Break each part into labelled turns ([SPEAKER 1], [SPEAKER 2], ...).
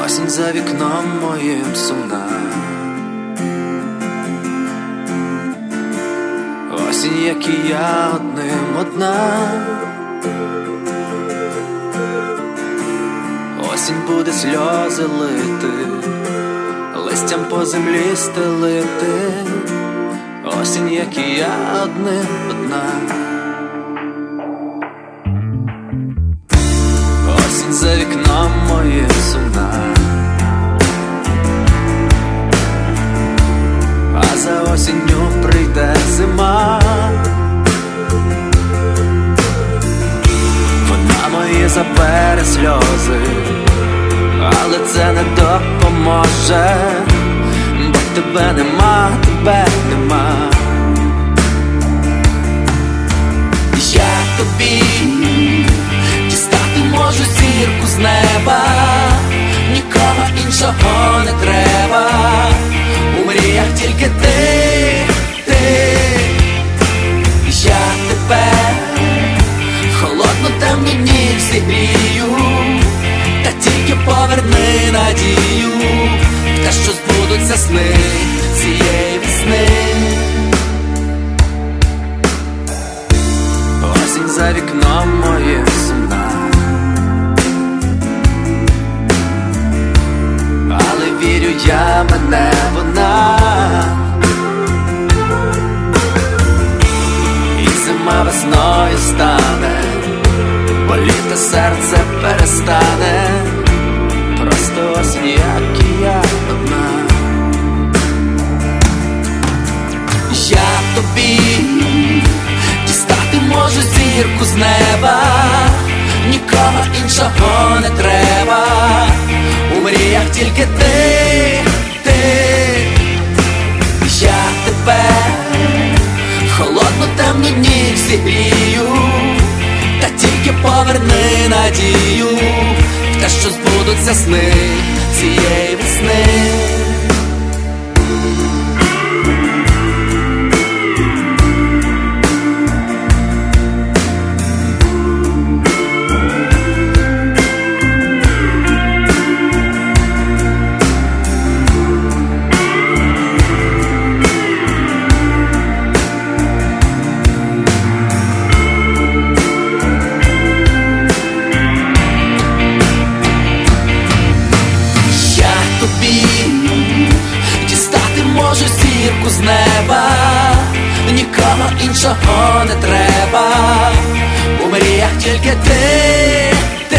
[SPEAKER 1] Осінь за вікном моїм сумна, осінь, як і я, одним одна. Осінь буде сльози лити, листям по землі стелити. Осінь, як і я, одним одна. Осінь за вікном моїм сумна, а за осінню прийде зима. Вона мої забере сльози, але це не допоможе, бо тебе нема, тебе нема. Я тобі дістати можу зірку з неба, нікого іншого не треба. У мріях тільки ти, я тебе в холодну темну ніч зігрію, та тільки поверни надію в те, що збудуться сни цієї весни. Осінь за вікном моїм сумна, але вірю я, мене вона. І зима весною стане, боліти серце перестане. Просто осінь, як і я, одна. Я тобі дістати можу зірку з неба, нікого іншого не треба. У мріях тільки ти, я тебе в холодну темну ніч зігрію, та тільки поверни надію в те, що збудуться сни цієї весни. Дістати можу зірку з неба, нікого іншого не треба. У мріях тільки ти,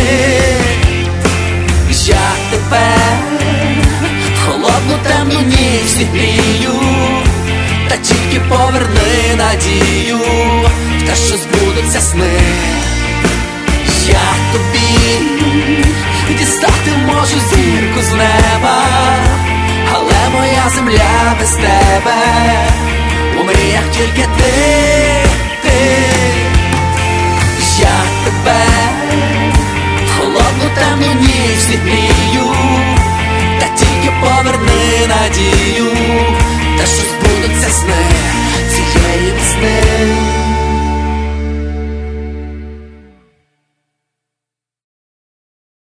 [SPEAKER 1] я тебе в холодну темну ніч зігрію, та тільки поверни надію в те, що збудуться сни. Я тобі дістати можу зірку з неба, але моя земля без тебе. У мріях тільки ти, я тебе в холодну темну ніч зігрію, та тільки поверни надію, те, що збудуться сни цієї весни.